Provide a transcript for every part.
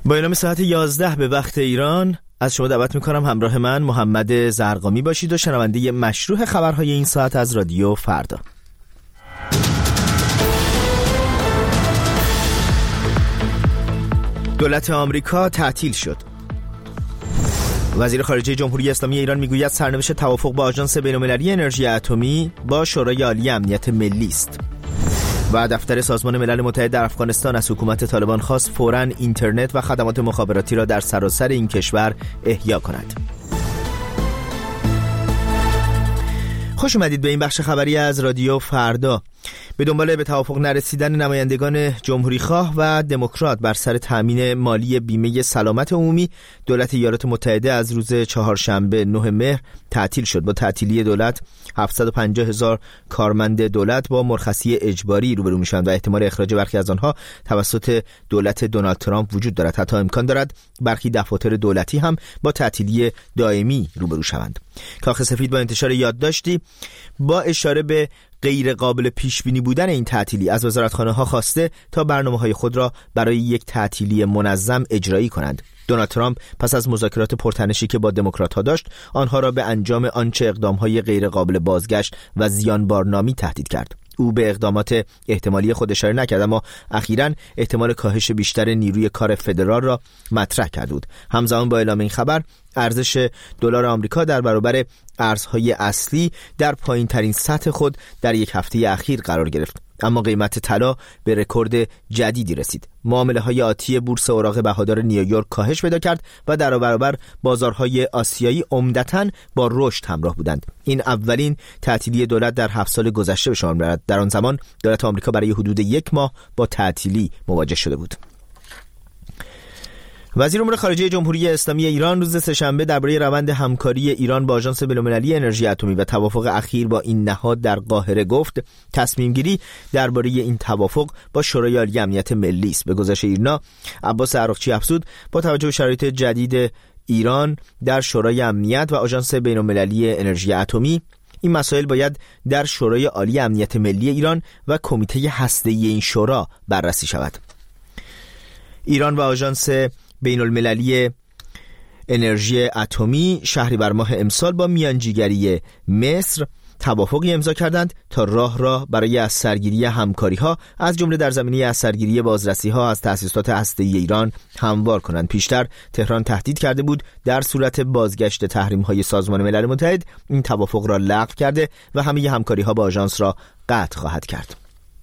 با اعلام ساعت 11 به وقت ایران از شما دعوت میکنم همراه من محمد زرقامی باشید و شنونده مشروع خبرهای این ساعت از رادیو فردا. دولت آمریکا تعطیل شد. وزیر خارجه جمهوری اسلامی ایران میگوید سرنوشت توافق با آژانس بین‌المللی انرژی اتمی با شورای عالی امنیت ملی است. و دفتر سازمان ملل متحد در افغانستان از حکومت طالبان خواست فوراً اینترنت و خدمات مخابراتی را در سراسر این کشور احیا کند. خوش اومدید به این بخش خبری از رادیو فردا. به دنبال به توافق نرسیدن نمایندگان جمهوریخواه و دموکرات بر سر تامین مالی بیمه سلامت عمومی، دولت ایالات متحده از روز چهارشنبه 9 مهر تعطیل شد. با تعطیلی دولت 750,000 کارمند دولت با مرخصی اجباری روبرو میشوند و احتمال اخراج برخی از آنها توسط دولت دونالد ترامپ وجود دارد. حتی امکان دارد برخی دفاتر دولتی هم با تعطیلی دائمی روبرو شوند. کاخ سفید با انتشار یادداشتی با اشاره به غیر قابل پیش بینی بودن این تعطیلی از وزارتخانه ها خواسته تا برنامه‌های خود را برای یک تعطیلی منظم اجرایی کنند. دونالد ترامپ پس از مذاکرات پرتنشی که با دموکرات‌ها داشت، آنها را به انجام آنچه اقدام‌های غیر قابل بازگشت و زیانبارنامی تهدید کرد. او به اقدامات احتمالی خود اشاره نکرد، اما اخیراً احتمال کاهش بیشتر نیروی کار فدرال را مطرح کرد بود. همزمان با اعلام این خبر، ارزش دلار آمریکا در برابر ارزهای اصلی در پایین‌ترین سطح خود در یک هفته اخیر قرار گرفت. اما قیمت طلا به رکورد جدیدی رسید. معامله‌های آتی بورس اوراق بهادار نیویورک کاهش پیدا کرد و در برابر بازارهای آسیایی عمدتاً با رشد همراه بودند. این اولین تعطیلی دولت در 7 سال گذشته به شمار می‌رود. در آن زمان دولت آمریکا برای حدود 1 ماه با تعطیلی مواجه شده بود. وزیر امور خارجه جمهوری اسلامی ایران روز سه‌شنبه درباره روند همکاری ایران با آژانس بین‌المللی انرژی اتمی و توافق اخیر با این نهاد در قاهره گفت تصمیم گیری درباره این توافق با شورای عالی امنیت ملی است. به گزارش ایرنا، عباس عراقچی افزود با توجه به شرایط جدید ایران در شورای امنیت و آژانس بین‌المللی انرژی اتمی، این مسائل باید در شورای عالی امنیت ملی ایران و کمیته هسته‌ای این شورا بررسی شود. ایران و آژانس بین‌المللی انرژی اتمی شهریور ماه امسال با میانجیگری مصر توافقی امضا کردند تا راه را برای از سرگیری همکاری‌ها از جمله در زمینه از سرگیری بازرسی‌ها از تأسیسات هسته‌ای ایران هموار کنند. پیشتر تهران تهدید کرده بود در صورت بازگشت تحریم‌های سازمان ملل متحد این توافق را لغو کرده و همه همکاری‌ها با آژانس را قطع خواهد کرد.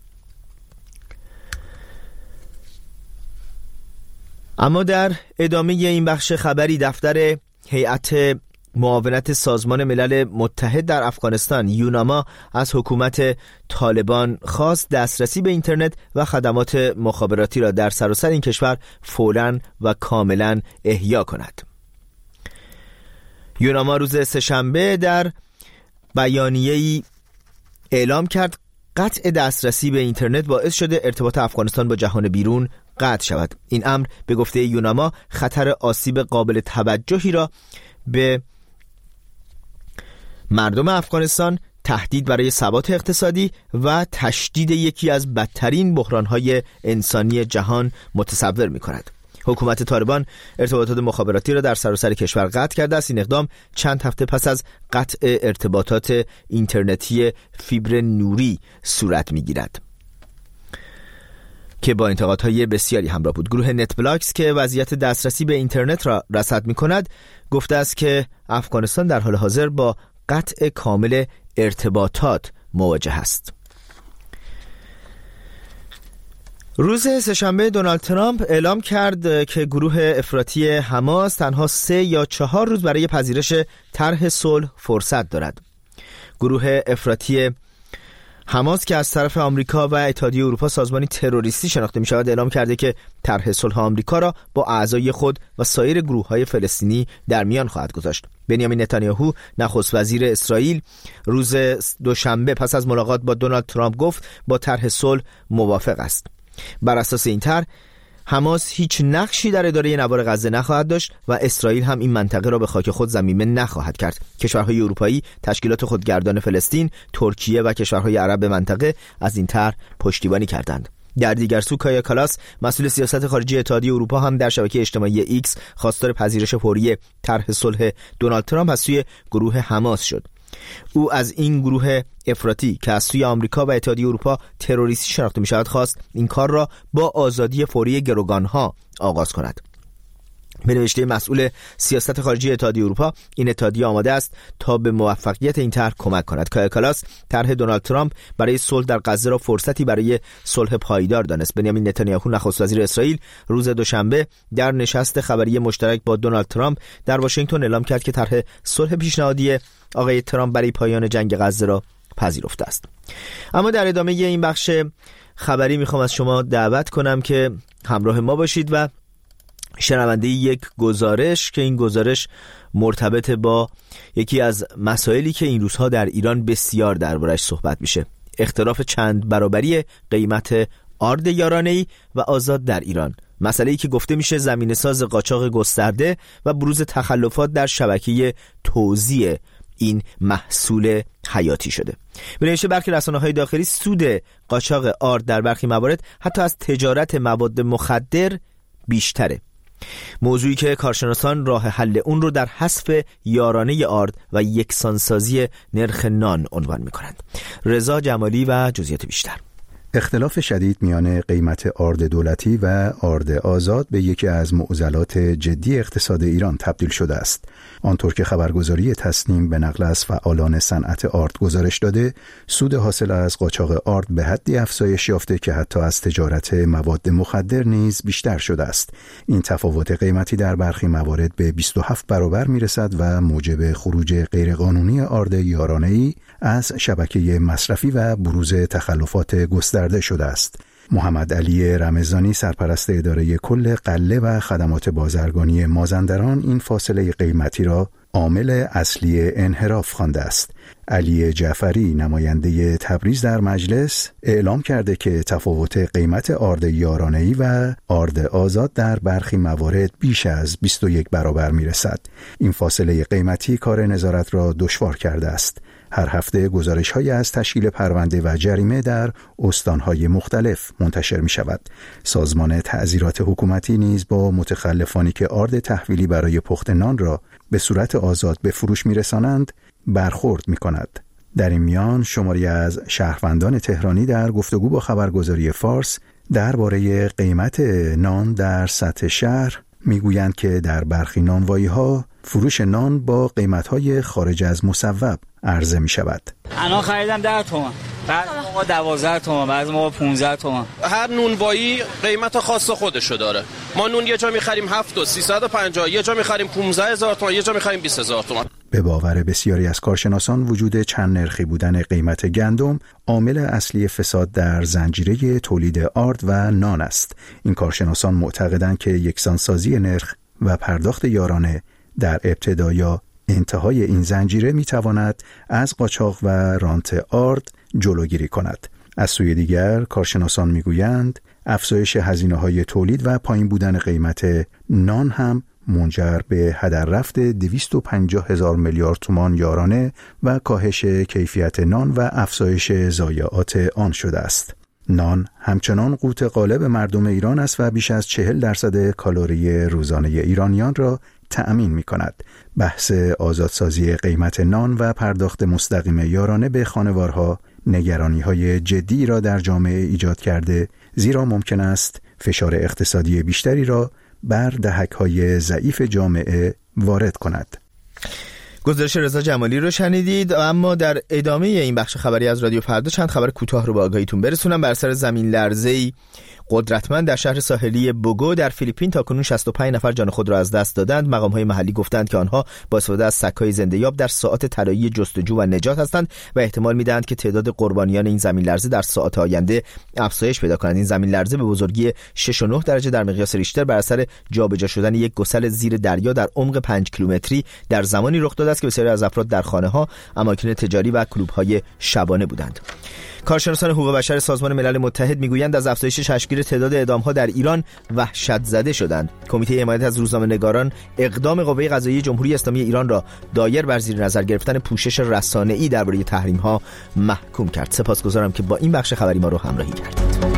اما در ادامه این بخش خبری، دفتر هیئت معاونت سازمان ملل متحد در افغانستان یوناما از حکومت طالبان خواست دسترسی به اینترنت و خدمات مخابراتی را در سراسر این کشور فوراً و کاملاً احیا کند. یوناما روز سه‌شنبه در بیانیه‌ای اعلام کرد قطع دسترسی به اینترنت باعث شده ارتباط افغانستان با جهان بیرون قطع شود. این امر به گفته یوناما خطر آسیب قابل توجهی را به مردم افغانستان، تهدید برای ثبات اقتصادی و تشدید یکی از بدترین بحران‌های انسانی جهان متصور می‌کند. حکومت طالبان ارتباطات مخابراتی را در سراسر کشور قطع کرده است. این اقدام چند هفته پس از قطع ارتباطات اینترنتی فیبر نوری صورت می‌گیرد که با انتقادهای بسیاری همراه بود. گروه نت بلاکس که وضعیت دسترسی به اینترنت را رصد می‌کند گفته است که افغانستان در حال حاضر با قطع کامل ارتباطات مواجه است. روز سه‌شنبه دونالد ترامپ اعلام کرد که گروه افراطی حماس تنها 3 یا 4 روز برای پذیرش طرح صلح فرصت دارد. گروه افراطی حماس که از طرف آمریکا و اتحادیه اروپا سازمانی تروریستی شناخته می‌شود اعلام کرده که طرح صلح آمریکا را با اعضای خود و سایر گروه‌های فلسطینی در میان خواهد گذاشت. بنیامین نتانیاهو نخست وزیر اسرائیل روز دوشنبه پس از ملاقات با دونالد ترامپ گفت با طرح صلح موافق است. بر اساس این طرح حماس هیچ نقشی در اداره نوار غزه نخواهد داشت و اسرائیل هم این منطقه را به خاک خود ضمیمه نخواهد کرد. کشورهای اروپایی، تشکیلات خودگردان فلسطین، ترکیه و کشورهای عرب منطقه از این طرح پشتیبانی کردند. در دیگر سو کایا کالاس مسئول سیاست خارجی اتحادیه اروپا هم در شبکه اجتماعی ایکس خواستار پذیرش فوری طرح صلح دونالد ترامپ از سوی گروه حماس شد. او از این گروه افراطی که از سوی آمریکا و اتحادیه اروپا تروریستی شناخته می‌شود خواست این کار را با آزادی فوری گروگان‌ها آغاز کند. به نوشته مسئول سیاست خارجی اتحادیه اروپا، این اتحادیه آماده است تا به موفقیت این طرح کمک کند. کایا کالاس طرح دونالد ترامپ برای صلح در غزه را فرصتی برای صلح پایدار دانست. بنیامین نتانیاهو نخست وزیر اسرائیل روز دوشنبه در نشست خبری مشترک با دونالد ترامپ در واشنگتن اعلام کرد که طرح صلح پیشنهادی آقای ترامپ برای پایان جنگ غزه را پذیرفته است. اما در ادامه این بخش خبری میخوام از شما دعوت کنم که همراه ما باشید و شنونده یک گزارش که این گزارش مرتبط با یکی از مسائلی که این روزها در ایران بسیار دربارش صحبت میشه: اختلاف چند برابری قیمت آرد یارانه‌ای و آزاد در ایران. مسئله‌ای که گفته میشه زمینه‌ساز قاچاق گسترده و بروز تخلفات در شبکه توزیع این محصول حیاتی شده. به نوشته برخی رسانه‌های داخلی، سود قاچاق آرد در برخی موارد حتی از تجارت مواد مخدر بیشتره. موضوعی که کارشناسان راه حل اون رو در حذف یارانه آرد و یکسانسازی نرخ نان عنوان می‌کنند. رضا جمالی و جزئیات بیشتر. اختلاف شدید میان قیمت آرد دولتی و آرد آزاد به یکی از معضلات جدی اقتصاد ایران تبدیل شده است. آنطور که خبرگزاری تسنیم به نقل از فعالان صنعت آرد گزارش داده، سود حاصل از قاچاق آرد به حدی افزایش یافته که حتی از تجارت مواد مخدر نیز بیشتر شده است. این تفاوت قیمتی در برخی موارد به 27 برابر میرسد و موجب خروج غیرقانونی آرد یارانه‌ای از شبکه مصرفی و بروز تخلفات گسترده شده است. محمد علی رمضانی، سرپرست اداره کل غله و خدمات بازرگانی مازندران، این فاصله قیمتی را عامل اصلی انحراف خوانده است. علی جعفری، نماینده تبریز در مجلس، اعلام کرده که تفاوت قیمت آرد یارانه‌ای و آرد آزاد در برخی موارد بیش از 21 برابر میرسد. این فاصله قیمتی کار نظارت را دشوار کرده است. هر هفته گزارش‌هایی از تشکیل پرونده و جریمه در استان‌های مختلف منتشر می‌شود. سازمان تعزیرات حکومتی نیز با متخلفانی که آرد تحویلی برای پخت نان را به صورت آزاد به فروش می‌رسانند برخورد می‌کند. در این میان شماری از شهروندان تهرانی در گفتگو با خبرگزاری فارس درباره قیمت نان در سطح شهر می‌گویند که در برخی نانوایی‌ها فروش نان با قیمت‌های خارج از مصوب عرضه می‌شود. الان خریدم 10 تومان، بعد موقع 12 تومان، بعد موقع 15 تومان. هر نونوایی قیمت خاص خودشو داره. ما نون یه جا می‌خریم 7350، یه جا می‌خریم 15000 تومان، یه جا می‌خریم 20000 تومان. به باور بسیاری از کارشناسان وجود چند نرخی بودن قیمت گندم عامل اصلی فساد در زنجیره تولید آرد و نان است. این کارشناسان معتقدند که یکسانسازی نرخ و پرداخت یارانه در ابتدا یا انتهای این زنجیره میتواند از قاچاق و رانت آرد جلوگیری کند. از سوی دیگر کارشناسان میگویند افزایش هزینه‌های تولید و پایین بودن قیمت نان هم منجر به هدر رفت 250,000 میلیارد تومان یارانه و کاهش کیفیت نان و افزایش ضایعات آن شده است. نان همچنان قوت غالب مردم ایران است و بیش از 40% کالری روزانه ایرانیان را تأمین می کند. بحث آزادسازی قیمت نان و پرداخت مستقیم یارانه به خانوارها نگرانی‌های جدی را در جامعه ایجاد کرده، زیرا ممکن است فشار اقتصادی بیشتری را بر دهک‌های ضعیف جامعه وارد کند. گزارش رضا جمالی رو شنیدید. اما در ادامه این بخش خبری از رادیو فردا چند خبر کوتاه رو به آگاهیتون برسونم. بر اثر زمین لرزه‌ای قدرتمند در شهر ساحلی بوگو در فیلیپین تاکنون 65 نفر جان خود را از دست دادند. مقام‌های محلی گفتند که آنها با استفاده از سگ‌های زنده‌یاب در ساعات طلایی جستجو و نجات هستند و احتمال می‌دهند که تعداد قربانیان این زمین لرزه در ساعات آینده افزایش پیدا کند. این زمین لرزه به بزرگی 6.9 درجه در مقیاس ریشتر بر اثر جابجا شدن یک گسل زیر دریا در عمق 5 کیلومتری در زمانی رخ داده است که بسیاری از افراد در خانه‌ها، اماکن تجاری و کلوب‌های شبانه بودند. کارشناسان حقوق بشر سازمان ملل متحد میگویند از افزایش چشمگیر تعداد اعدام‌ها در ایران وحشت زده شدند. کمیته حمایت از روزنامه‌نگاران اقدام قوه قضاییه جمهوری اسلامی ایران را دایر بر زیر نظر گرفتن پوشش رسانه‌ای درباره تحریم‌ها محکوم کرد. سپاسگزارم که با این بخش خبری ما رو همراهی کردید.